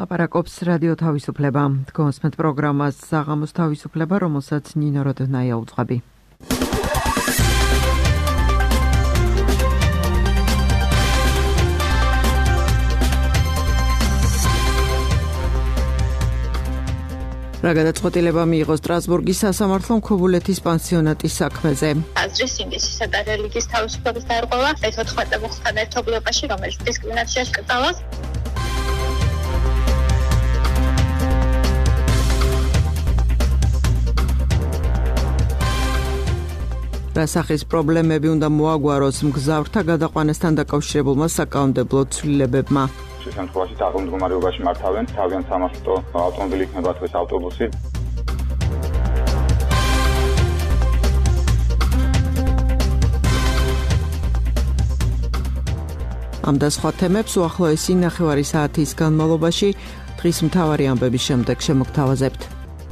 ლაპარაკობს რადიო თავისუფლება. გონსმენთ პროგრამას საღამოს თავისუფლება, რომელსაც ნინო როდნაია უძღვები. რა გადაწყვეტილება მიიღო სტრასბურგის სასამართლომ ქობულეთის პანსიონატის საქმეზე. აზრისინგის და რელიგიის თავისუფლების დარღვევა ეს-14 მუხტთან ერთობლიობაში, რომელიც დისკრიმინაციას კრძალავს. რა სახის პრობლემები უნდა მოაგვაროს მგზავრთა გადაყვანასთან დაკავშირებულმა საკანონმდებლო ცვლილებებმა. შემთხვევაში დაგვიმდგომარეობაში მართავენ თავიანთ სამარშრუტო ავტომობილი იქნება დღეს ავტობუსი. ამ და სხვა თემებს უახლოესი 9 საათის განმავლობაში დღის მთავარი ამბების შემდეგ შემოგთავაზებთ.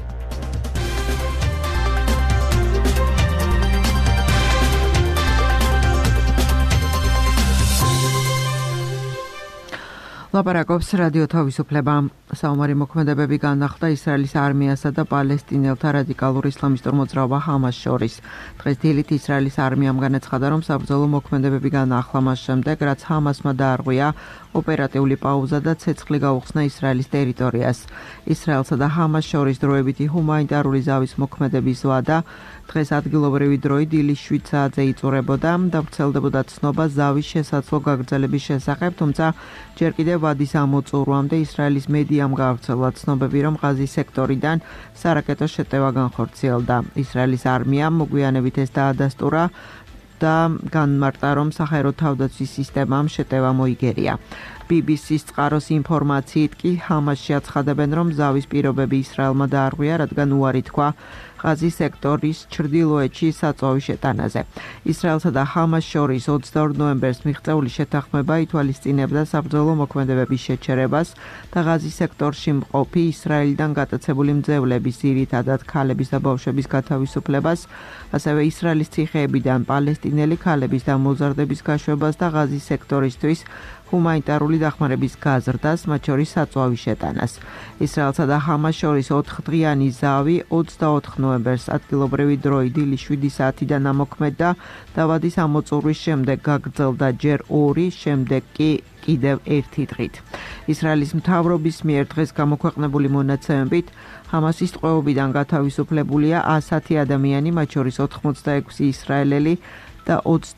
ლაპარაკობს რადიო თავისუფლება. საომარი მოქმედებები განახლდა ისრაელის არმიასა და პალესტინელთა რადიკალურ ისლამისტურ მოძრაობა ჰამას შორის. დღეს დილით ისრაელის არმიამ განაცხადა, რომ საბრძოლო მოქმედებები განაახლა მას შემდეგ, რაც ჰამასმა დაარღვია ოპერატიული პაუზა და ცეცხლი გაუხსნა ისრაელის ტერიტორიას. ისრაელსა და ჰამას შორის დროებითი ჰუმანიტარული ზავის მოქმედების ვადა დღეს ადგილობრივი დროით დილის 7 საათზე იწურებოდა და ვრცელდებოდა ცნობა ზავის შესაძლო გაგრძელების შესახებ, თუმცა ჯერ კიდევ ვადის ამოწურვამდე ისრაელის მედიამ გაავრცელა ცნობები, რომ ღაზის სექტორიდან სარაკეტო შეტევა განხორციელდა. ისრაელის არმიამ მოგვიანებით ეს დაადასტურა და განმარტა, რომ საჰაერო თავდაცვის სისტემამ შეტევა მოიგერია. BBC-ს წყაროს ინფორმაციით კი ჰამასში აცხადებენ, რომ ზავის პირობები ისრაელმა დაარღვია, რადგან უარი თქვა ღაზის სექტორის ჩრდილოეთში საწვავის შეტანაზე. ისრაელსა და ჰამას შორის 22 ნოემბერს მიღწეული შეთანხმება ითვალისწინებდა საბრძოლო მოქმედებების შეჩერებას და ღაზის სექტორში მყოფი ისრაელიდან გატაცებული მძევლების, ძირითადად ქალების და ბავშვების გათავისუფლებას, ასევე ისრაელის ციხეებიდან პალესტინელი ქალების და მოზარდების გაშვებას და ღაზის სექტორისთვის ჰუმანიტარული დახმარების გაზრდას, მათ შორის საწვავის შეტანას. ისრაელსა და ჰამას შორის 4 დღიანი ზავი 24 ნოემბერს ადგილობრივი დროით დილის 7 საათიდან ამოქმედდა და ვადის ამოწურვის შემდეგ გაგრძელდა ჯერ 2, შემდეგ კი კიდევ 1 დღით. ისრაელის მთავრობის მიერ დღეს გამოქვეყნებული მონაცემებით ჰამასის ტყვეობიდან გათავისუფლებულია 100 ადამიანი, მათ შორის 86 ისრაელელი და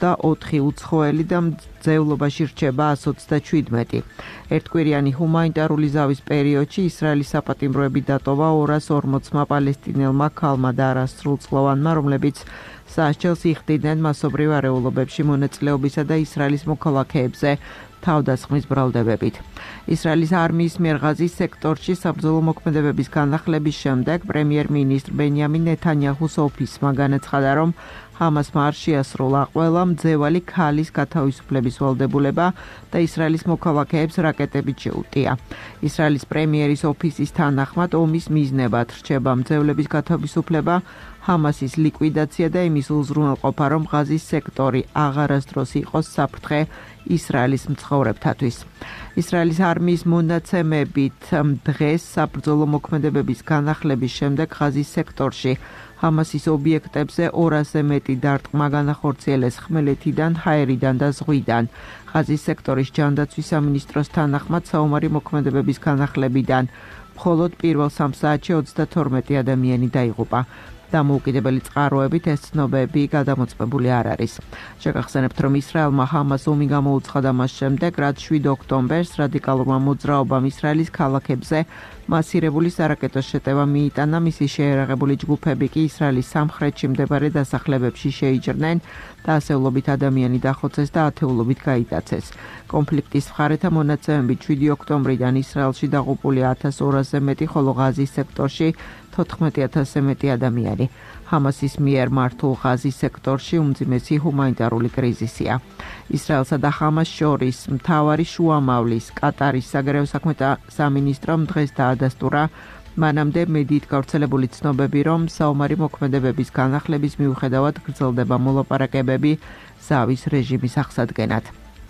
24 უცხოელი და მძევლობაში რჩება 127. ერთკვირიანი ჰუმანიტარული ზავის პერიოდში ისრაელის საპატიმროები დატოვა 240 პალესტინელმა ქალმა და არასრულწლოვანმა, რომლებიც სასჯელს იხდიდნენ მასობრივ არეულობებში მონაწილეობისა და ისრაელის მოქალაქეებზე თავდასხმის ბრალდებებით. ისრაელის არმიის მიერ ღაზის სექტორში საბრძოლო მოქმედებების განახლების შემდეგ პრემიერ-მინისტრ ბენიამინ ნეთანიაჰუს ოფისმა განაცხადა, რომ ჰამასმა არ შეასრულა ყველა მძევალი ქალის გათავისუფლების ვალდებულება და ისრაელის მოქალაქეებს რაკეტებით შეუტია. ისრაელის პრემიერის ოფისის თანახმად ომის მიზნებად რჩება მძევლების გათავისუფლება, ჰამასის ლიკვიდაცია და იმის უზრუნველყოფა, რომ ღაზის სექტორი აღარასდროს იყოს საფრთხე ისრაელის მცხოვრებთათვის. ისრაელის არმიის მონაცემებით დღეს საბრძოლო მოქმედებების განახლების შემდეგ ღაზის სექტორში ჰამასის ობიექტებზე 200-ზე მეტი დარტყმა განახორციელეს ხმელეთიდან, ჰაერიდან და ზღვიდან. ღაზის სექტორის ჯანდაცვის სამინისტროს თანახმად საომარი მოქმედებების განახლებიდან მხოლოდ პირველ 3 საათში 32 ადამიანი დაიღუპა. დამოუკიდებელი წყაროებით ეს ცნობები გადამოწმებული არ არის. შეგახსენებთ, რომ ისრაელმა ჰამას ომი გამოუცხადა მას შემდეგ, რაც 7 ოქტომბერს რადიკალურმა მოძრაობამ ისრაელის ქალაქებზე მასირებული სარაკეტო შეტევა მიიტანა, მისი შეერაღებული ჯგუფები კი ისრაელის სამხრეთში მდებარე დასახლებებში შეიჭრნენ და ასეულობით ადამიანი დახოცეს და ათეულობით გაიტაცეს. კონფლიქტის მხარეთა მონაცემებით 7 ოქტომბრიდან ისრაელში დაღუპულია 1200-ზე მეტი, ხოლო ღაზის სექტორში 14,000-ზე მეტი ადამიანი. ჰამასის მიერ მართულ ღაზის სექტორში უმძიმესი ჰუმანიტარული კრიზისია. ისრაელსა და ჰამას შორის მთავარი შუამავლის კატარის საგარეო საქმეთა სამინისტრომ დღეს დაადასტურა მანამდე მედიით გავრცელებული ცნობები, რომ საომარი მოქმედებების განახლების მიუხედავად გრძელდება მოლაპარაკებები ზავის რეჟიმის აღსადგენად.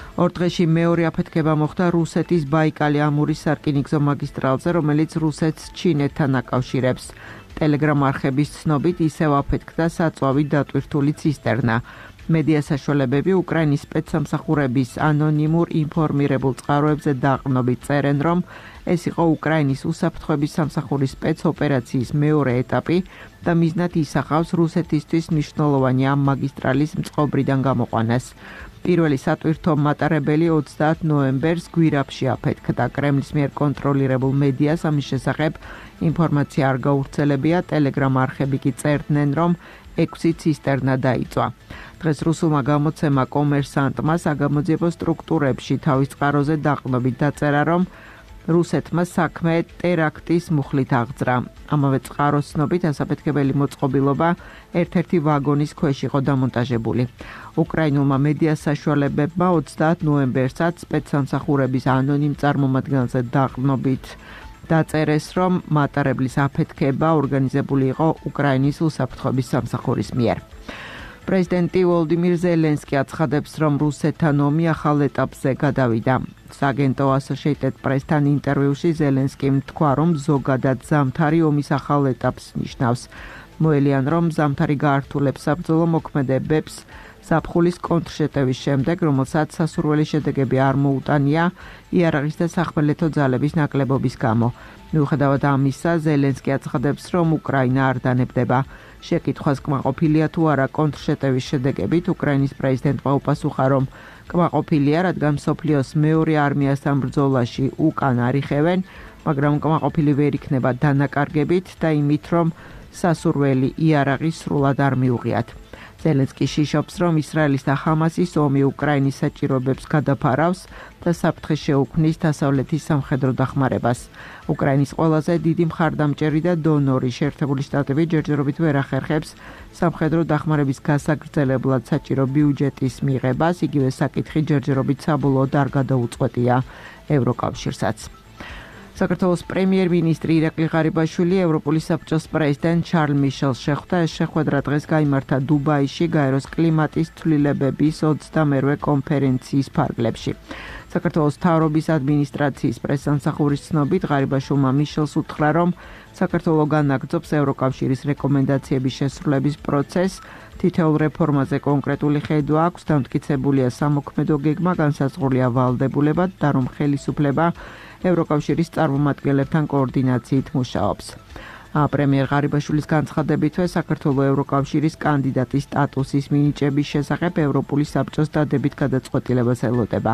ორ დღეში მეორე აფეთქება მოხდა რუსეთის ბაიკალი-ამურის სარკინიგზო მაგისტრალზე, რომელიც რუსეთს ჩინეთთან აკავშირებს. Telegram არხების ცნობით ისევ აფეთქდა საწვავით დატვირთული ცისტერნა. მედია საშუალებები უკრაინის სპეცსამსახურების ანონიმურ ინფორმირებულ წყაროებზე დაყრდნობით წერენ, რომ ეს იყო უკრაინის უსაფრთხოების სამსახურის სპეცოპერაციის მეორე ეტაპი და მიზნად ისახავს რუსეთისთვის მნიშვნელოვანი ამ მაგისტრალის მწყობრიდან გამოყვანას. პირველი სატვირთო მატარებელი 30 ნოემბერს გვირაბში აფეთქდა. კრემლის მიერ კონტროლირებულ მედიას ამის შესახებ ინფორმაცია არ გავრცელებია. Telegram არხები კი წერდნენ, რომ 6 ცისტერნა დაიწვა. დღეს რუსულმა გამოცემა კომერსანტმა საგამოძიებო სტრუქტურებში თავის წყაროზე დაყრდნობით დაწერა, რომ რუსეთმა საქმე ტერაქტის მუხლით აღძრა. ამავე წყაროს ცნობით ასაფეთქებელი მოწყობილობა ერთ-ერთი ვაგონის ქვეშ იყო დამონტაჟებული. უკრაინულმა მედია საშუალებებმა 30 ნოემბერსაც სპეცსამსახურების ანონიმ წარმომადგენელზე დაყრდნობით დაწერეს, რომ მატარებლის აფეთქება ორგანიზებული იყო უკრაინის უსაფრთხოების სამსახურის მიერ. პრეზიდენტი ვოლოდიმირ ზელენსკი აცხადებს, რომ რუსეთთან ომი ახალ ეტაპზე გადავიდა. სააგენტო Associated Press-თან ინტერვიუში ზელენსკიმ თქვა, რომ ზოგადად ზამთარი ომის ახალ ეტაპს ნიშნავს. მოელიან, რომ ზამთარი გაართულებს საბრძოლო მოქმედებებს ზაფხულის კონტრშეტევის შემდეგ, რომელსაც სასურველი შედეგები არ მოუტანია იარაღის და სახმელეთო ძალების ნაკლებობის გამო. მიუხედავად ამისა, ზელენსკი აცხადებს, რომ უკრაინა არ დანებდება. შეკითხვას კმაყოფილია თუ არა კონტრშეტევის შედეგებით, უკრაინის პრეზიდენტმა უპასუხა, რომ კმაყოფილია, რადგან მსოფლიოს მეორე არმიასთან ბრძოლაში უკან არიხევენ, მაგრამ კმაყოფილი ვერ იქნება დანაკარგებით და იმით, რომ სასურველი იარაღი სრულად არ მიუღიათ. ზელენსკი შიშობს, რომ ისრაელის და ხამასის ომი უკრაინის საჭიროებებს გადაფარავს და საფრთხე შეუქმნის დასავლეთის სამხედრო დახმარებას. უკრაინის ყველაზე დიდი მხარდამჭერი და დონორი შეერთებული შტატები ჯერჯერობით ვერ ახერხებს სამხედრო დახმარების გასაგრძელებლად საჭირო ბიუჯეტის მიღებას, იგივე საკითხი ჯერჯერობით საბოლოოდ არ გადაუწყვეტია ევროკავშირსაც. საქართველოს პრემიერ-მინისტრი ირაკლი ღარიბაშვილი ევროპული საბჭოს პრეზიდენტ შარლ მიშელს შეხვდა. ეს შეხვედრა დღეს გაიმართა დუბაიში გაეროს კლიმატის ცვლილებების 28-ე კონფერენციის ფარგლებში. საქართველოს მთავრობის ადმინისტრაციის პრესსამსახურის ცნობით ღარიბაშვილმა მიშელს უთხრა, რომ საქართველო განაგრძობს ევროკავშირის რეკომენდაციების შესრულების პროცესს. თითოეულ რეფორმაზე კონკრეტული ხედვა აქვს, დამტკიცებულია სამოქმედო გეგმა, განსაზღვრულია ვალდებულება და რომ ხელისუფლება ევროკავშირის წარმომადგენლებთან კოორდინაციით მუშაობს. პრემიერ ღარიბაშვილის განცხადებითვე საქართველოს ევროკავშირის კანდიდატის სტატუსის მინიჭების შესახებ ევროპული საბჭოს დადებით გადაწყვეტილებას ელოდება.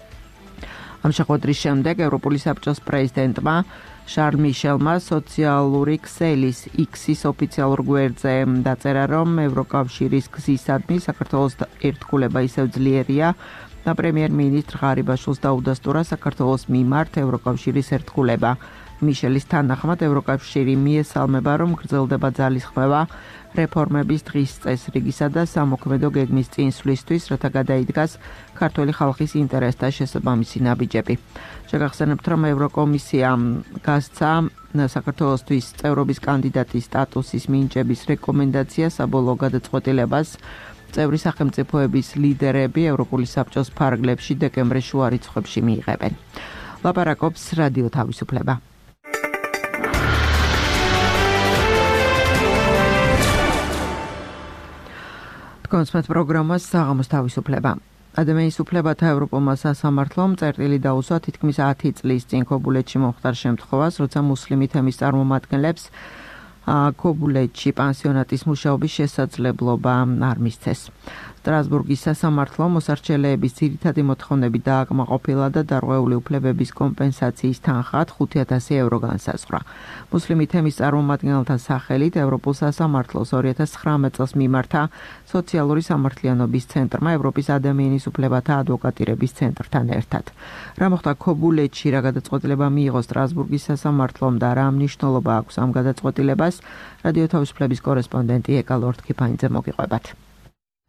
ამ შეხვედრის შემდეგ ევროპული საბჭოს პრეზიდენტმა შარლ მიშელმა სოციალური ქსელის X-ის ოფიციალურ გვერდზე დაწერა, რომ ევროკავშირის გზისადმი საქართველოს ერთგულება ისევ ძლიერია და პრემიერ-მინისტრ ღარიბაშვილს დაუდასტურა საქართველოს მიმართ ევროკავშირის ერთგულება. მიშელის თანახმად ევროკავშირი მიესალმება, რომ გრძელდება ძალისხმევა რეფორმების დღის წესრიგისა და სამოქმედო გეგმის წინსვლისთვის, რათა გადაიდგას ქართული ხალხის ინტერესთა შესაბამისი ნაბიჯები. შეგახსენებთ, რომ ევროკომისიამ გასცა საქართველოსთვის წევრობის კანდიდატის სტატუსის მინიჭების რეკომენდაცია საბოლოო გადაწყვეტილებას წევრი სახელმწიფოების ლიდერები ევროპული საბჭოს ფარგლებში დეკემბრის შუა რიცხვებში მიიღებენ. ლაპარაკობს რადიო თავისუფლება. კონსმეთ პროგრამას საღამოს თავისუფლება. ადამიანის უფლებათა ევროპულმა სასამართლომ წერტილი დაუსვა თითქმის 10 წლის წინ ქობულეთში მომხდარ შემთხვევას, როცა მუსლიმი თემის წარმომადგენლებს ქობულეთში პანსიონატის მუშაობის შესაძლებლობა არ მისცეს. სტრასბურგის სასამართლო მოსარჩელეების ძირითადი მოთხოვნები დააკმაყოფილა და დარღვეული უფლებების კომპენსაციის თანხად 5,000 евро განსაზღვრა. მუსლიმი თემის წარმომადგენელთა სახელით ევროპულ სასამართლოს 2019 წელს მიმართა სოციალური სამართლიანობის ცენტრმა ევროპის ადამიანის უფლებათა ადვოკატირების ცენტრთან ერთად. რა მოხდა ქობულეთში, რა გადაწყვეტილება მიიღო სტრასბურგის სასამართლომ და რა მნიშვნელობა აქვს ამ გადაწყვეტილებას, რადიო თავისუფლების კორესპონდენტი ეკა ლორდ-კიფაინძე მოგიყვებათ.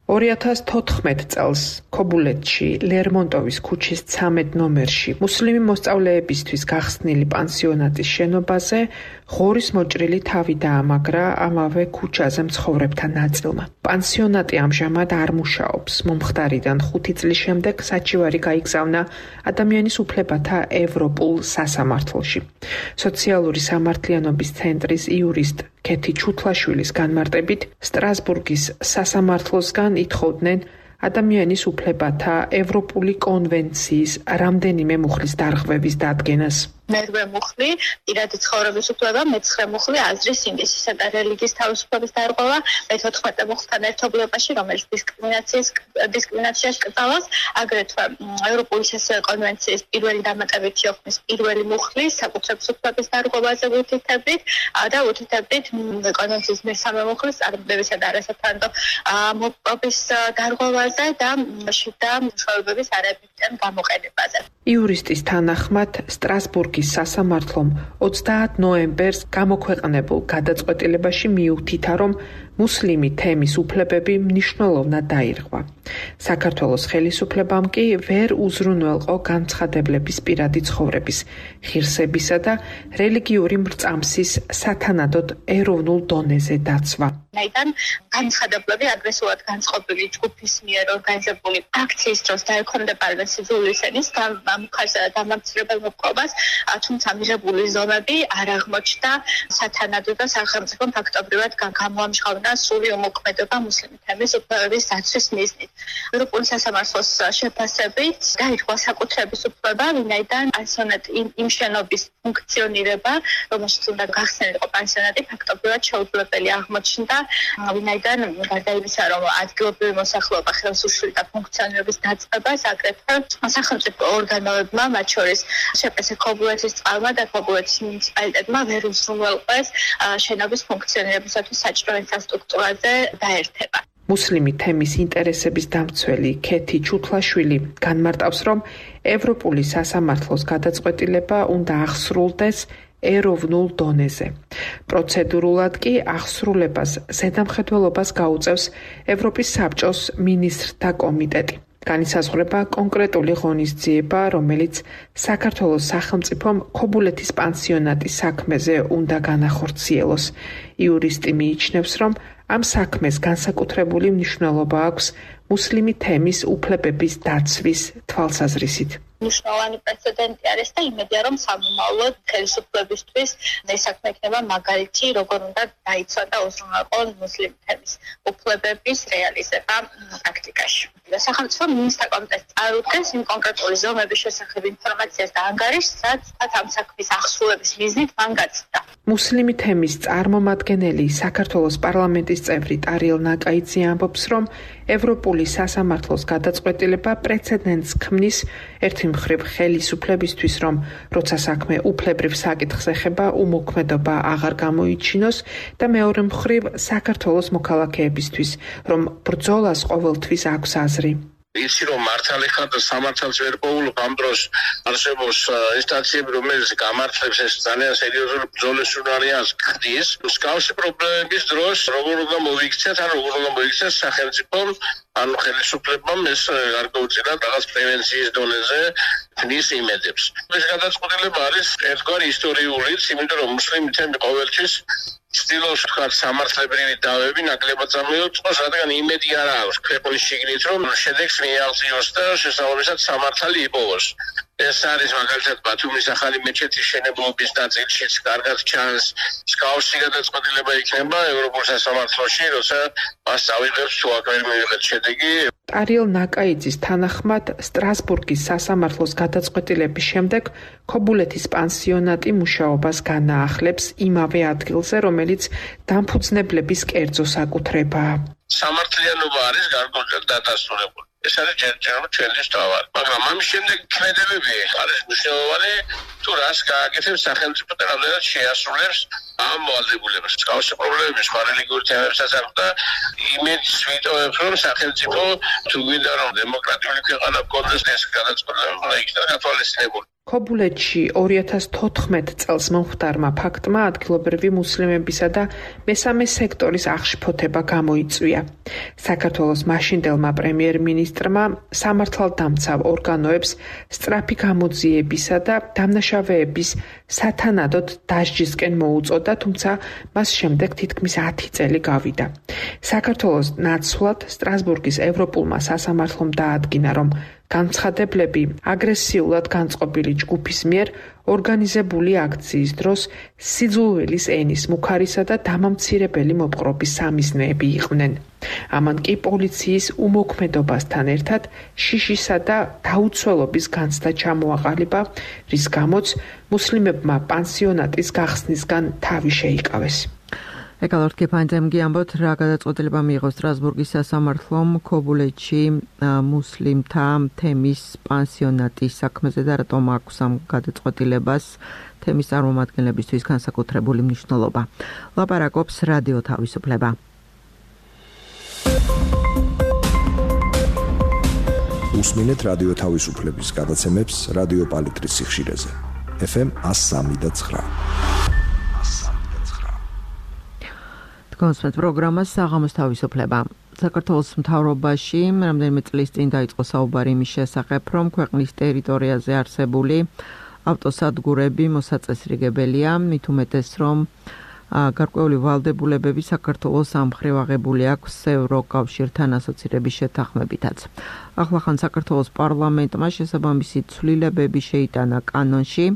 2014 წელს ქობულეთში ლერმონტოვის ქუჩის 13 ნომერში მუსლიმი მოსწავლეებისთვის გახსნილი პანსიონატის შენობაზე ღორის მოჭრილი თავი დაამაგრა ამავე ქუჩაზე მცხოვრებთა ნაწილმა. პანსიონატი ამჟამად არ მუშაობს. მომხდარიდან 5 წლის შემდეგ საჩივარი გაიგზავნა ადამიანის უფლებათა ევროპულ სასამართლოში. სოციალური სამართლიანობის ცენტრის იურისტ ქეთი ჩუთლაშვილის განმარტებით სტრასბურგის სასამართლოსგან ითხოვდნენ ადამიანის უფლებათა ევროპული კონვენციის რამდენიმე მუხლის დარღვევის დადგენას. მერვე მუხლი პირადი ცხოვრების უფლება, მეცხრე მუხლი აზრის, ინგლისისა და რელიგიის თავისუფლების დარღვევა, მე-14 მუხლთან ერთობლიობაში, რომელიც დისკრიმინაციას კრძალავს, აგრეთვე ევროპული კონვენციის პირველი დამატებითი ოქმის პირველი მუხლის საკუთრების უფლების დარღვევაზე უთითებით და უთითებით კონვენციის მესამე მუხლის წარმატებისა და არასათანადო მოპყრობის დარღვევაზე და შიდა მშობლების არაეფექტიან გამოყენებაზე. იურისტის თანახმად სტრასბურგის სასამართლომ 30 ნოემბერს გამოქვეყნებულ გადაწყვეტილებაში მიუთითა, რომ მუსლიმი თემის უფლებები მნიშვნელოვნად დაირღვა. საქართველოს ხელისუფლებამ კი ვერ უზრუნველყო განცხადებლების პირადი ცხოვრების, ღირსებისა და რელიგიური მრწამსის სათანადოდ ეროვნულ დონეზე დაცვა. Მაიდან განცხადებლები აგრესიულად განწყობილი ჯგუფის მიერ ორგანიზებული აქციის დროს დაექვემდებარებენ სიძულვის ენის დამამცირებელ მოპყრობას, თუმცა მიღებული ზომები არ აღმოჩნდა სათანადო და სახელმწიფომ ფაქტობრივად გამოამჟღავნა სრული უმოქმედობა მუსლიმი თემის უფლებების დაცვის მიზნით. ევროპული სასამართლოს შეფასებით დაირღვა საკუთრების უფლება, ვინაიდან პანსიონატი იმ შენობის ფუნქციონირება, რომელშიც უნდა გახსნილიყო პანსიონატი, ფაქტობრივად შეუძლებელი აღმოჩნდა, ვინაიდან გარდა იმისა, რომ ადგილობრივი მოსახლეობა ხელს უშლიდა ფუნქციონირების დაწყებას, აგრეთვე სახელმწიფო ორგანოებმა, მათ შორის შპს ქობულეთის წყალმა და ქობულეთის მუნიციპალიტეტმა ვერ უზრუნველყვეს შენობის ფუნქციონირებისათვის საჭირო ინფრასტრუქტურაზე დაერთება. მუსლიმი თემის ინტერესების დამცველი ქეთი ჩუთლაშვილი განმარტავს, რომ ევროპული სასამართლოს გადაწყვეტილება უნდა აღსრულდეს ეროვნულ დონეზე. პროცედურულად კი აღსრულებას ზედამხედველობას გაუწევს ევროპის საბჭოს მინისტრთა კომიტეტი. განისაზღვრება კონკრეტული ღონისძიება, რომელიც საქართველოს სახელმწიფომ ქობულეთის პანსიონატის საქმეზე უნდა განახორციელოს. იურისტი მიიჩნევს, რომ ამ საქმეს განსაკუთრებული მნიშვნელობა აქვს მუსლიმი თემის უფლებების დაცვის თვალსაზრისით. მნიშვნელოვანი პრეცედენტი არის და იმედია, რომ სამომავლოდ ხელისუფლებისთვის ეს საქმე იქნება მაგალითი, როგორ უნდა დაიცვა და უზრუნველყო მუსლიმი თემის უფლებების რეალიზება პრაქტიკაში. სახელმწიფო მინისტრთა კომიტეტს წარუდგენს იმ კონკრეტული ზომების შესახებ ინფორმაციას და ანგარიშს, რაც ამ საქმის აღსრულების მიზნით მან გაცდა. მუსლიმი თემის წარმომადგენელი საქართველოს პარლამენტის წევრი ტარიელ ნაკაიძე ამბობს, რომ ევროპული სასამართლოს გადაწყვეტილება პრეცედენტს ქმნის ერთი მხრივ ხელისუფლებისთვის, რომ როცა საქმე უფლებრივ საკითხს ეხება, უმოქმედობა აღარ გამოიჩინოს და მეორე მხრივ საქართველოს მოქალაქეებისთვის, რომ ბრძოლას ყოველთვის აქვს აზრი. იცი რომ მართალი ხარ და სამართალს ვერ პოულობ ამ დროს არსებობს ინსტანციები რომელიც გამართლებს ეს ძალიან სერიოზული ბრძოლის ჟურნალიანს ხდის მსგავსი პრობლემების დროს როგორ უნდა მოიქცეთ ან როგორ უნდა მოიქცეს სახელმწიფომ ანუ ხელისუფლებამ ეს გარკვეულწილად რაღაც პრევენციის დონეზე ხნის იმედებს ეს გადაწყვეტილება არის ერთგვარი ისტორიულიც იმიტომ რომ მუსლიმი თემი ყოველთვის ცდილობს თქვა სამართლებრივი დავები ნაკლებად წამოიწყოს, რადგან იმედი არ აქვს ქვეყნის შიგნით, რომ შედეგს მიაღწიოს და შესაბამისად სამართალი იპოვოს. ეს არის მაგალითად ბათუმის ახალი მეჩეთის შენებლობის ნაწილშიც კარგად ჩანს. მსგავსი გადაწყვეტილება იქნება ევროპულ სასამართლოში, როცა მას წავიღებს თუ აქ ვერ მივიღეთ შედეგი. ტარიელ ნაკაიძის თანახმად სტრასბურგის სასამართლოს გადაწყვეტილების შემდეგ ქობულეთის პანსიონატი მუშაობას განაახლებს იმავე ადგილზე, რომელიც დამფუძნებლების კერძო საკუთრებაა. სამართლიანობა არის გარკვეულად დადასტურებული. ეს არის ჯერჯერობით ჩვენი თავარი. მაგრამ ამის შემდეგ ქმედებები არის მნიშვნელოვანი თუ რას გააკეთებს სახელმწიფო და რამდენად შეასრულებს ამ ვალდებულებას. კავშირის პრობლემების სხვა რელიგიური თემებსაც ახდა იმედს ვიტოვებს, რომ სახელმწიფო თუ გვინდა რომ დემოკრატიული ქვეყანა გქონდეს ეს გადაწყვეტილება უნდა იქნას გათვალისწინებული. ქობულეთში 2014 წელს მომხდარმა ფაქტმა ადგილობრივი მუსლიმებისა და მესამე სექტორის აღშფოთება გამოიწვია. საქართველოს მაშინდელმა პრემიერ-მინისტრმა სამართალდამცავ ორგანოებს სწრაფი გამოძიებისა და დამნაშავეების სათანადოდ დასჯისკენ მოუწოდა, თუმცა მას შემდეგ თითქმის 10 წელი გავიდა. საქართველოს ნაცვლად სტრასბურგის ევროპულმა სასამართლომ დაადგინა, რომ განცხადებლები აგრესიულად განწყობილი ჯგუფის მიერ ორგანიზებული აქციის დროს სიძულვილის ენის მუქარისა და დამამცირებელი მოპყრობის სამიზნეები იყვნენ. ამან კი პოლიციის უმოქმედობასთან ერთად შიშისა და დაუცველობის განცდა ჩამოაყალიბა, რის გამოც მუსლიმებმა პანსიონატის გახსნისგან თავი შეიკავეს. ეკალორთ კეფანძემგი ამბობთ, რა გადაწყვეტილება მიიღო სტრასბურგის სასამართლომ ქობულეთში მუსლიმთა თემის პანსიონატის საქმეზე და რატომ აქვს ამ გადაწყვეტილებას თემის წარმომადგენლებისთვის განსაკუთრებული მნიშვნელობა. ლაპარაკობს რადიო თავისუფლება. უსმინეთ რადიო თავისუფლების გადაცემებს რადიო პალიტრის სიხშირეზე. FM 103.9. კონსპექტ პროგრამას საღამოს თავისუფლება. საქართველოს მთავრობაში რამდენიმე წლის წინ დაიწყო საუბარი იმის შესახებ, რომ ქვეყნის ტერიტორიაზე არსებული ავტოსადგურები მოსაწესრიგებელია, მით უმეტეს რომ გარკვეული ვალდებულებები საქართველოს ამ მხრივ აღებული აქვს ევროკავშირთან ასოცირების შეთანხმებითაც. ახლახან საქართველოს პარლამენტმა შესაბამისი ცვლილებები შეიტანა კანონში.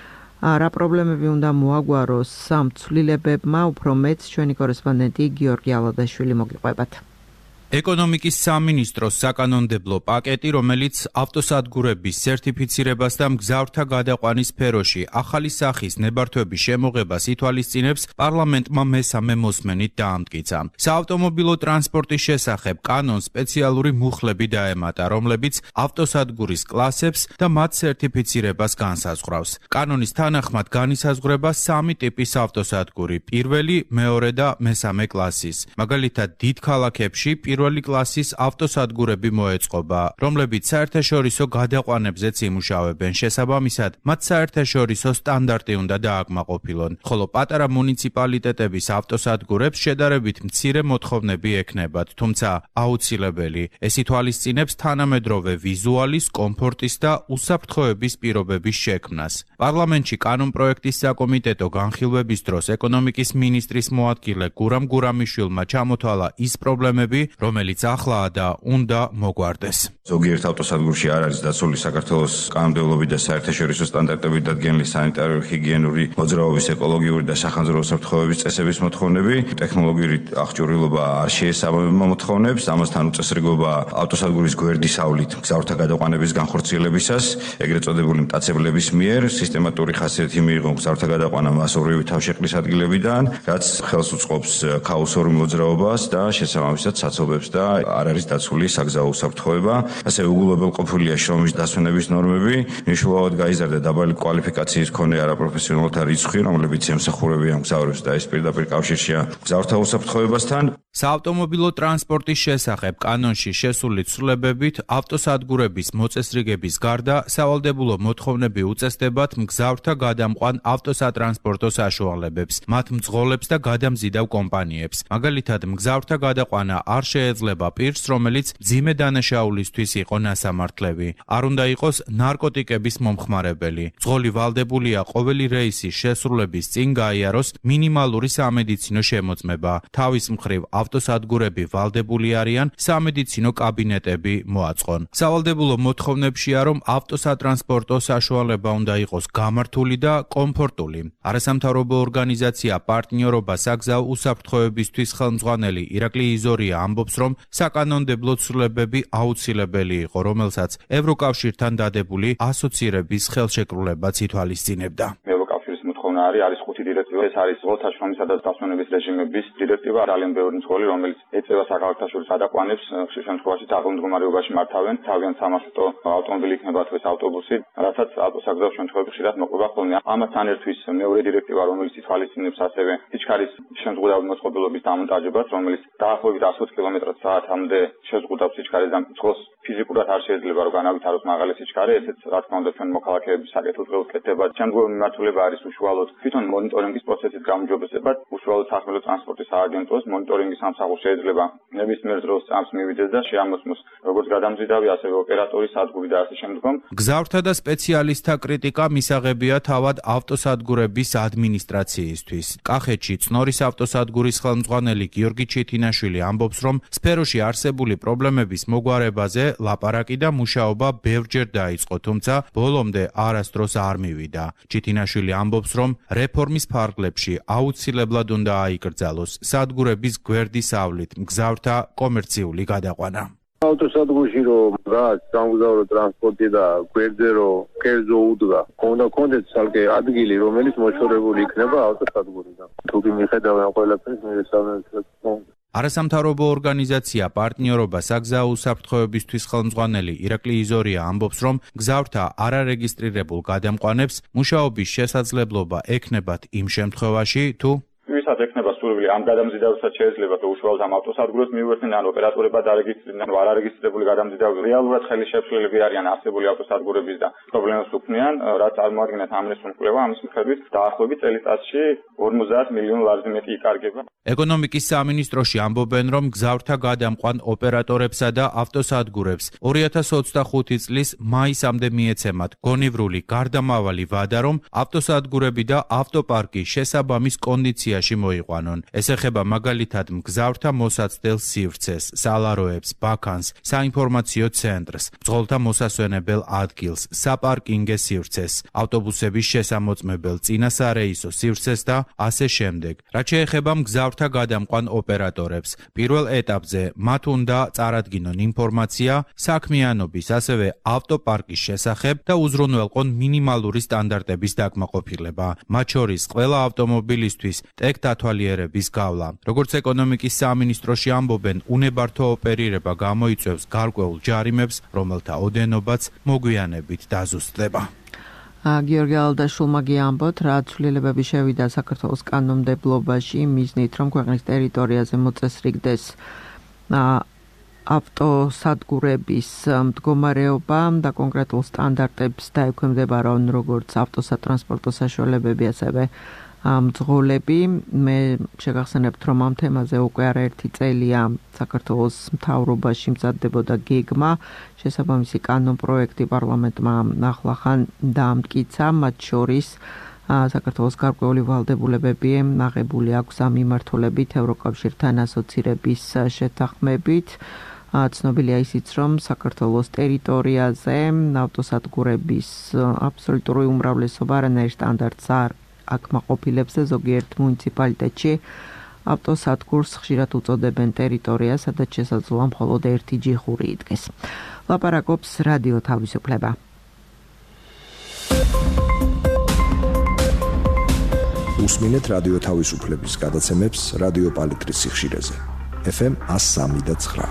რა პრობლემები უნდა მოაგვაროს ამ ცვლილებებმა, უფრო მეც ჩვენი კორესპონდენტი გიორგი ალადაშვილი მოგიყვებათ. ეკონომიკის სამინისტროს საკანონმდებლო პაკეტი, რომელიც ავტოსადგურების სერტიფიცირებას და მგზავრთა გადაყვანის სფეროში ახალი სახის ნებართვების შემოღებას ითვალისწინებს, პარლამენტმა მესამე მოსმენით დაამტკიცა. საავტომობილო ტრანსპორტის შესახებ კანონს სპეციალური მუხლები დაემატა, რომლებიც ავტოსადგურის კლასებს და მათ სერტიფიცირებას განსაზღვრავს. კანონის თანახმად განისაზღვრება 3 ტიპის ავტოსადგური: პირველი, მეორე და მესამე კლასის. მაგალითად, დიდ ქალაქებში პირველი კლასის ავტოსადგურები მოეწყობა, რომლებიც საერთაშორისო გადაყვანებზეც იმუშავებენ. შესაბამისად, მათ საერთაშორისო სტანდარტი უნდა დააკმაყოფილონ, ხოლო პატარა მუნიციპალიტეტების ავტოსადგურებს შედარებით მცირე მოთხოვნები ექნებათ, თუმცა აუცილებელი. ეს ითვალისწინებს თანამედროვე ვიზუალის, კომფორტის და უსაფრთხოების პირობების შექმნას. პარლამენტში კანონპროექტის საკომიტეტო განხილვების დროს ეკონომიკის მინისტრის მოადგილე გურამ გურამიშვილმა ჩამოთვალა ის პრობლემები, რომელიც ახლაა და უნდა მოგვარდეს. ზოგიერთ ავტოსადგურში არ არის დაცული საქართველოს კანონმდებლობით და საერთაშორისო სტანდარტებით დადგენილი სანიტარო-ჰიგიენური მოძრაობის, ეკოლოგიური და სახანძრო უსაფრთხოების წესების მოთხოვნები, ტექნოლოგიური აღჭურვილობა არ შეესაბამება მოთხოვნებს, ამასთან უწესრიგობა ავტოსადგურის გვერდისავლით მგზავრთა გადაყვანების განხორციელებისას, ეგრეთ წოდებული მტაცებლების მიერ სისტემატური ხასიათი მიიღო მგზავრთა გადაყვანა მასობრივი თავშეყრის ადგილებიდან, რაც ხელს უწყობს ქაოსურ მოძრაობას და შესაბამისად საცობებს და არ არის დაცული საგზაო უსაფრთხოება. ასევე უგულებელყოფილია შრომის დასვენების ნორმები, მნიშვნელოვნად გაიზარდა დაბალი კვალიფიკაციის მქონე არაპროფესიონალთა რიცხვი, რომლებიც ემსახურებიან მგზავრებს და ეს პირდაპირ კავშირშია მგზავრთა უსაფრთხოებასთან. საავტომობილო ტრანსპორტის შესახებ კანონში შესული ცვლილებებით ავტოსადგურების მოწესრიგების გარდა სავალდებულო მოთხოვნები უწესდებათ მგზავრთა გადამყვან ავტოსატრანსპორტო საშუალებებს, მათ მძღოლებს და გადამზიდავ კომპანიებს. მაგალითად, მგზავრთა გადაყვანა არ შეეძლება პირს, რომელიც მძიმე დანაშაულისთვის იყო ნასამართლები. არ უნდა იყოს ნარკოტიკების მომხმარებელი. მძღოლი ვალდებულია ყოველი რეისის შესრულების წინ გაიაროს მინიმალური სამედიცინო შემოწმება. თავის მხრივ ავტოსადგურები ვალდებული არიან სამედიცინო კაბინეტები მოაწყონ. სავალდებულო მოთხოვნებშია, რომ ავტოსატრანსპორტო საშუალება უნდა იყოს გამართული და კომფორტული. არასამთავრობო ორგანიზაცია პარტნიორობა საგზაო უსაფრთხოებისთვის ხელმძღვანელი ირაკლი იზორია ამბობს, რომ საკანონმდებლო ცვლილებები აუცილებელი იყო, რომელსაც ევროკავშირთან დადებული ასოცირების ხელშეკრულებაც ითვალისწინებდა. მოთხოვნა არის 5 დირექტივა. ეს არის ძღოლთა შრომისა და დასვენების რეჟიმების დირექტივა, ძალიან ბევრი მძღოლი, რომელიც ეწევა საქალაქთაშორისო გადაყვანებს, ხშირ შემთხვევაში ძაღლ მდგომარეობაში მართავენ, თავიანთ სამარშრუტო ავტომობილი იქნება თუ ეს ავტობუსი, რასაც ავტოსაგზაო შემთხვევებში ხშირად მოყვება ხოლმე. ამასთან ერთვის მეორე დირექტივა, რომელიც ითვალისწინებს ასევე სიჩქარის შეზღუდავი მოწყობილობის დამონტაჟებას, რომელიც დაახლოებით 120 კმ/სთ-მდე შეზღუდავს სიჩქარის და მძღოლს ფიზიკურად არ შეიძლება რომ განავითაროს მაღალი სიჩქარე, ესეც რა თქმა უნდა ჩვენ მოქალაქეების საკეთილდღეოდ კეთდება. შემდგომი მიმართულება არის უშუალოდ თვითონ მონიტორინგის პროცესის გაუმჯობესება, უშუალოდ სახმელეთო ტრანსპორტის სააგენტოს მონიტორინგის სამსახური შეიძლება ნებისმიერ დროს წამს მივიდეს და შეამოწმოს როგორც გადამზიდავი, ასევე ოპერატორი, სადგური და ასე შემდგომ. გზავრთა და სპეციალისტთა კრიტიკა მისაღებია თავად ავტოსადგურების ადმინისტრაციისთვის. კახეთში წნორის ავტოსადგურის ხელმძღვანელი გიორგი ჩიტინაშვილი ამბობს, რომ სფეროში არსებული პრობლემების მოგვარებაზე ლაპარაკი და მუშაობა ბევრჯერ დაიწყო, თუმცა ბოლომდე არასდროს არ მივიდა. ჩიტინაშვილი ამბობს, რომ რეფორმის ფარგლებში აუცილებლად უნდა აიკრძალოს სადგურების გვერდის ავლით მგზავრთა კომერციული გადაყვანა. ავტოსადგურში რომ რაც სამგზავრო ტრანსპორტი და გვერდზე რომ კერძო უდგა, უნდა კონდეთ ცალკე ადგილი, რომელიც მოშორებული იქნება ავტოსადგურიდან. თუ კი მიხედავენ ყველაფერს მისამართლებლად. არასამთავრობო ორგანიზაცია პარტნიორობა საგზაო უსაფრთხოებისთვის ხელმძღვანელი ირაკლი იზორია ამბობს, რომ გზავრთა არარეგისტრირებულ გადამყვანებს მუშაობის შესაძლებლობა ექნებათ იმ შემთხვევაში, თუ ვისაც ექნება სურვილი ამ გადამზიდავებსაც შეიძლება თუ უშუალოდ ამ ავტოსადგურს მიუერთდნენ, ან ოპერატორებად არეგისტრირდნენ, ან არარეგისტრირებული გადამზიდავები რეალურად ხელის შეშლილები არიან არსებული ავტოსადგურების და პრობლემას უქმნიან, რაც წარმოადგენს ამ რესურსკვლევა, ამის მიხედვით დაახლოებით წელიწადში 50 მილიონ ლარზე მეტი იკარგება. ეკონომიკის სამინისტროში ამბობენ, რომ გზავრთა გადამყვან ოპერატორებსა და ავტოსადგურებს 2025 წლის მაისამდე მიეცემათ გონივრული გარდამავალი ვადა, რომ ავტოსადგურები და ავტოპარკი შესაბამის კონდიციაში მოიყვანონ. ეს ეხება მაგალითად მგზავრთა მოსაცდელ სივრცეს, სალაროებს, ბაქანს, საინფორმაციო ცენტრს, მძღოლთა მოსასვენებელ ადგილს, საპარკინგე სივრცეს, ავტობუსების შესამოწმებელ წინასარეისო სივრცეს და ასე შემდეგ. რაც შეეხება მგზავრთა გადამყვან ოპერატორებს, პირველ ეტაპზე მათ უნდა წარადგინონ ინფორმაცია საქმიანობის, ასევე ავტოპარკის შესახებ და უზრუნველყონ მინიმალური სტანდარტების დაკმაყოფილება. მათ შორის ყველა ავტომობილისთვის ტექ დათვალიერების გავლა. როგორც ეკონომიკის სამინისტროში ამბობენ, უნებართო ოპერირება გამოიწვევს გარკვეულ ჯარიმებს, რომელთა ოდენობაც მოგვიანებით დაზუსტდება. გიორგი ალდაშულმა გიამბოთ, რა ცვლილებები შევიდა საქართველოს კანონმდებლობაში მიზნით, რომ ქვეყნის ტერიტორიაზე მოწესრიგდეს ავტოსადგურების მდგომარეობა და კონკრეტულ სტანდარტებს დაექვემდებარონ როგორც ავტოსატრანსპორტო საშუალებები, ასევე მძღოლები. მე შეგახსენებთ, რომ ამ თემაზე უკვე არაერთი წელია საქართველოს მთავრობაში მზადდებოდა გეგმა, შესაბამისი კანონპროექტი პარლამენტმა ახლახან დაამტკიცა, მათ შორის საქართველოს გარკვეული ვალდებულებები აღებული აქვს ამ მიმართულებით ევროკავშირთან ასოცირების შეთანხმებით. ცნობილია ისიც, რომ საქართველოს ტერიტორიაზე ავტოსადგურების აბსოლუტური უმრავლესობა არანაირ სტანდარტს არ აკმაყოფილებს, ზოგიერთ მუნიციპალიტეტში ავტოსადგურს ხშირად უწოდებენ ტერიტორიას, სადაც შესაძლოა მხოლოდ ერთი ჯიხური იდგეს. ლაპარაკობს რადიო თავისუფლება. უსმინეთ რადიო თავისუფლების გადაცემებს რადიო პალიტრის სიხშირეზე. FM 103.9.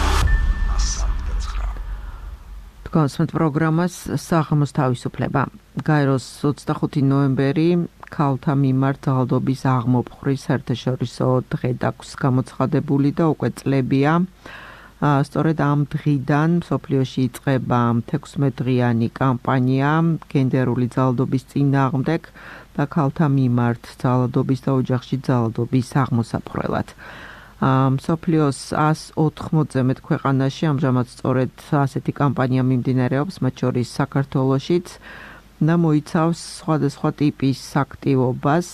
კონსმეთ პროგრამას საღამოს თავისუფლება. გაეროს 25 ნოემბერი ქალთა მიმართ ძალადობის აღმოფხვრის საერთაშორისო დღე აქვს გამოცხადებული და უკვე წლებია. სწორედ ამ დღიდან მსოფლიოში იწყება 16 დღიანი კამპანია გენდერული ძალადობის წინააღმდეგ და ქალთა მიმართ ძალადობის და ოჯახში ძალადობის აღმოსაფხვრელად. მსოფლიოს 180-ზე მეტ ქვეყანაში ამჟამად სწორედ ასეთი კამპანია მიმდინარეობს, მათ შორის საქართველოშიც და მოიცავს სხვადასხვა ტიპის აქტივობას.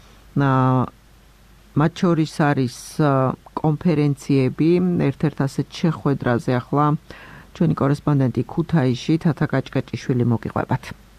მათ შორის არის კონფერენციები, ერთ-ერთ ასეთ შეხვედრაზე ახლა ჩვენი კორესპონდენტი ქუთაისში თათა კაჭკაჭიშვილი მოგიყვებათ.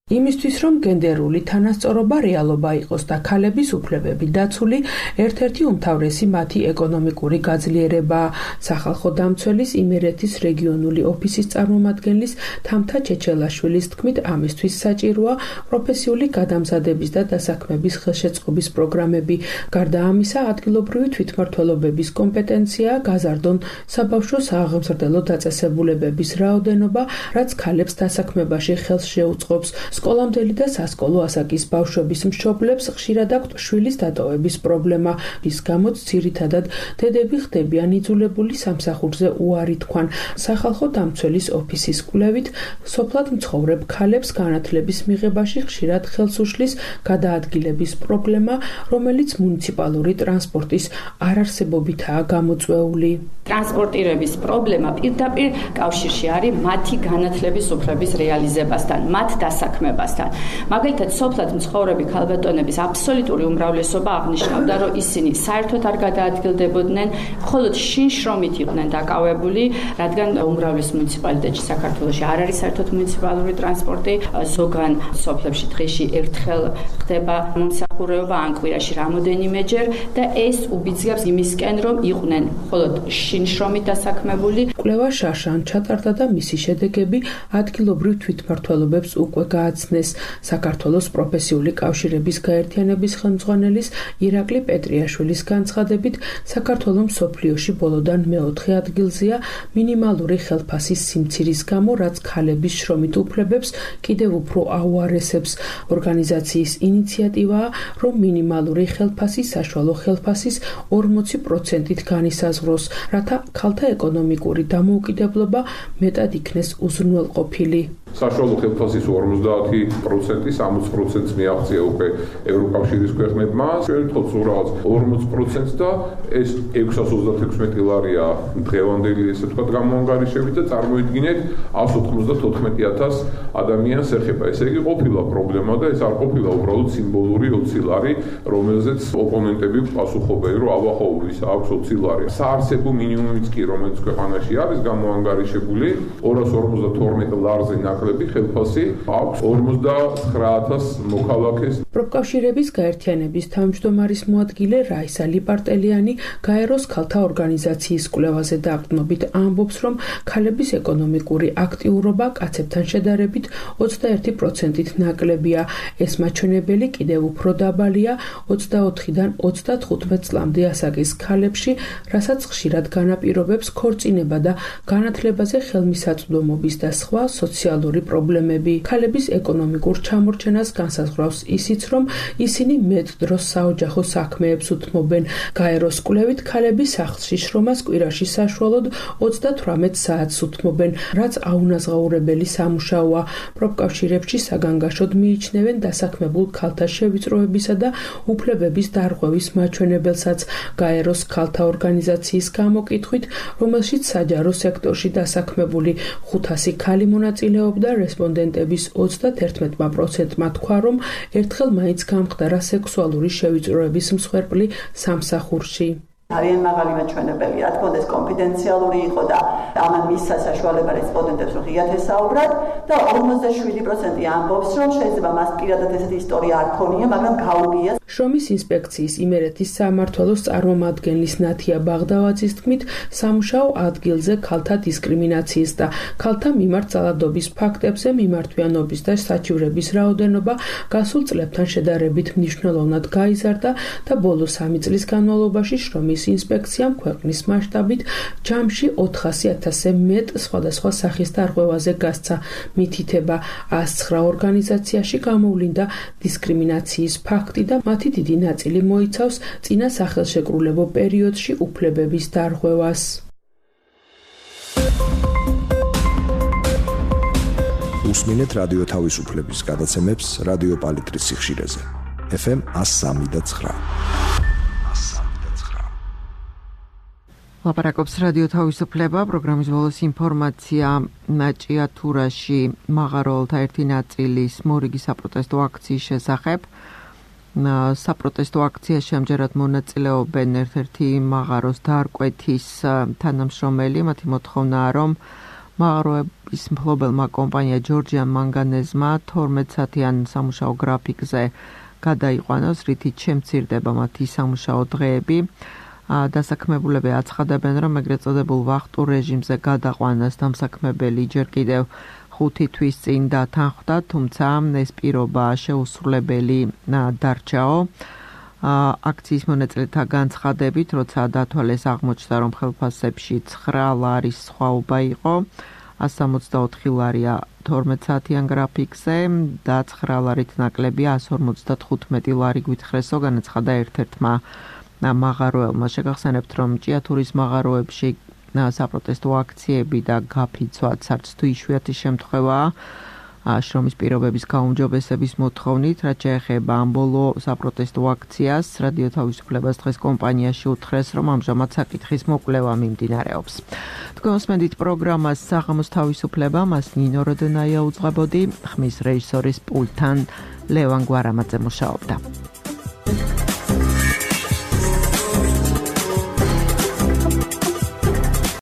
იმისთვის რომ გენდერული თანასწორობა რეალობა იყოს და ქალების უფლებები დაცული, ერთ-ერთი უმთავრესი მათი ეკონომიკური გაძლიერება. სახალხო დამცველის იმერეთის რეგიონული ოფისის წარმომადგენლის თამთა ჩეჩელაშვილის თქმით, ამისთვის საჭიროა პროფესიული გადამზადების და დასაქმების ხელშეწყობის პროგრამები. გარდა ამისა, ადგილობრივი თვითმმართველობების კომპეტენცია გაზარდონ საბავშვო სააღმზრდელო დაწესებულებების რაოდენობა, რაც ქალებს დასაქმებაში ხელს შეუწყობს. სკოლამდელი და სასკოლო ასაკის ბავშვების მშობლებს ხშირად აქვთ შვილის დატოვების პრობლემა, რის გამოც ძირითადად დედები ხდებიან იძულებული სამსახურზე უარი თქვან. სახალხო დამცველის ოფისის კვლევით, სოფლად მცხოვრებ ქალებს განათლების მიღებაში ხშირად ხელს უშლის გადაადგილების პრობლემა, რომელიც მუნიციპალური ტრანსპორტის არარსებობითაა გამოწვეული. ტრანსპორტირების პრობლემა პირდაპირ კავშირში არის მათი განათლების უფლების რეალიზებასთან, მათ დასაქმებასთან. მაგალითად, სოფლად მცხოვრები ქალბატონების აბსოლუტური უმრავლესობა აღნიშნავდა, რომ ისინი საერთოდ არ გადაადგილდებოდნენ, მხოლოდ შინ-შრომით იყვნენ დაკავებული, რადგან უმრავლეს მუნიციპალიტეტში საქართველოში არ არის საერთოდ მუნიციპალური ტრანსპორტი, ზოგან სოფლებში დღეში ერთხელ ხდება მომსახურება, ან კვირაში რამოდენიმეჯერ და ეს უბიძგავს იმისკენ, რომ იყვნენ მხოლოდ შრომით დასაქმებული. კვლევა შარშან ჩატარდა და მისი შედეგები ადგილობრივ თვითმმართველობებს უკვე გააცნეს. საქართველოს პროფესიული კავშირების გაერთიანების ხელმძღვანელის ირაკლი პეტრიაშვილის განცხადებით, საქართველოს მსოფლიოში ბოლოდან მეოთხე ადგილზეა მინიმალური ხელფასის სიმცირის გამო, რაც ქალების შრომით უფლებებს კიდევ უფრო აუარესებს. ორგანიზაციის ინიციატივაა, რომ მინიმალური ხელფასი საშუალო ხელფასის 40%-ით განისაზღვროს, რათა ქალთა ეკონომიკური დამოუკიდებლობა მეტად იქნეს უზრუნველყოფილი. საშუალო ხელფასის 50%, 60%-ს მიაღწია უკვე ევროკავშირის ქვეყნებმა. ჩვენ ვთქვათ რაღაც 40% და ეს 636 ლარია დღევანდელი ესე ვთქვათ გამოანგარიშებით და წარმოიდგინეთ 194,000 ადამიანს ეხება. ესე იგი ყოფილა პრობლემა და ეს არ ყოფილა უბრალოდ სიმბოლური 20 ლარი, რომელზეც ოპონენტები პასუხობენ, რომ აბახოურის აქვს 20 ლარი. საარსებო მინიმუმიც კი რომელიც ქვეყანაში არის გამოანგარიშებული 252 ლარზე ნაკლები ხელფასი აქვს 59,000 მოქალაქეს. პროფკავშირების გაერთიანების თავმჯდომარის მოადგილე რაისა ლიპარტელიანი გაეროს ქალთა ორგანიზაციის კვლევაზე დაყრდნობით ამბობს, რომ ქალების ეკონომიკური აქტიურობა კაცებთან შედარებით 21%-ით ნაკლებია. ეს მაჩვენებელი კიდევ უფრო დაბალია 24-დან 35 წლამდე ასაკის ქალებში, რასაც ხშირად განაპირობებს ქორწინება და განათლებაზე ხელმისაწვდომობის და სხვა სოციალური პრობლემები. ქალების ეკონომიკურ ჩამორჩენას განსაზღვრავს ისიც, რომ ისინი მეტ დროს საოჯახო საქმეებს უთმობენ. გაეროს კვლევით ქალები სახლში შრომას კვირაში საშუალოდ 38 საათს უთმობენ, რაც აუნაზღაურებელი სამუშაოა. პროფკავშირებში საგანგაშოდ მიიჩნევენ დასაქმებულ ქალთა შევიწროებისა და უფლებების დარღვევის მაჩვენებელსაც. გაეროს ქალთა ორგანიზაციის გამოკითხვით, რომელშიც საჯარო სექტორში დასაქმებული 500 ქალი მონაწილეობდა, რესპონდენტების 31%-მა თქვა, რომ ერთხელ მაინც გამხდარა სექსუალური შევიწროების მსხვერპლი სამსახურში. ძალიან მაღალი მაჩვენებელი, რა თქმა უნდა, კონფიდენციალური იყო და ამან მისცა საშუალება რესპონდენტებს რომ ღიად ესაუბრათ და 57% ამბობს, რომ შეიძლება მას პირადად ესეთი ისტორია არ ქონია, მაგრამ გაუგია. შრომის ინსპექციის იმერეთის სამმართველოს წარმომადგენლის ნათია ბაღდავაძის თქმით, სამუშაო ადგილზე ქალთა დისკრიმინაციის და ქალთა მიმართ ძალადობის ფაქტებზე მიმართვიანობის და საჩივრების რაოდენობა გასულ წლებთან შედარებით მნიშვნელოვნად გაიზარდა და ბოლო 3 წლის განმავლობაში შრომის ინსპექციამ ქვეყნის მასშტაბით ჯამში 400,000-ზე მეტ სხვადასხვა სახის დარღვევაზე გასცა. მითითება 109 ორგანიზაციაში გამოვლინდა დისკრიმინაციის ფაქტი და მათი დიდი ნაწილი მოიცავს წინა სახელშეკრულებო პერიოდში უფლებების დარღვევას. უსმინეთ რადიო თავისუფლების გადაცემებს რადიო პალიტრის სიხშირეზე. FM 103.9. ლაპარაკობს რადიო თავისუფლება, პროგრამის ბოლოს ინფორმაცია ჭიათურაში მაღაროელთა ერთი ნაწილის მორიგი საპროტესტო აქციის შესახებ. საპროტესტო აქციაში ამჯერად მონაწილეობენ ერთ-ერთი მაღაროს დარკვეთის თანამშრომელი. მათი მოთხოვნაა, რომ მაღაროების მფლობელმა კომპანია Georgian Manganese-მა 12 საათიან სამუშაო გრაფიკზე გადაიყვანოს, რითიც შემცირდება მათი სამუშაო დღეები. დასაქმებულები აცხადებენ, რომ ეგრეთ წოდებულ ვახტურ რეჟიმზე გადაყვანას დამსაქმებელი ჯერ კიდევ 5 თვის წინ დათანხმდა, თუმცა ეს პირობა შეუსრულებელი დარჩაო. აქციის მონაწილეთა განცხადებით, როცა დათვალეს აღმოჩნდა, რომ ხელფასებში 9 ლარის სხვაობა იყო, 164 ლარია 12 საათიან გრაფიკზე და 9 ლარით ნაკლები 155 ლარი გვითხრესო, განაცხადა ერთ-ერთმა მაღაროელმა. შეგახსენებთ, რომ ჭიათურის მაღაროებში საპროტესტო აქციები და გაფიცვაც არც თუ იშვიათი შემთხვევაა შრომის პირობების გაუმჯობესების მოთხოვნით, რაც შეეხება ამ ბოლო საპროტესტო აქციას, რადიო თავისუფლებას დღეს კომპანიაში უთხრეს, რომ ამჟამად საკითხის მოკვლევა მიმდინარეობს. თქვენ მოსმენთ პროგრამას საღამოს თავისუფლება, მას ნინო როდენაია უძღვებოდი, ხმის რეჟისორის პულტთან ლევან გვარამაძე მუშაობდა.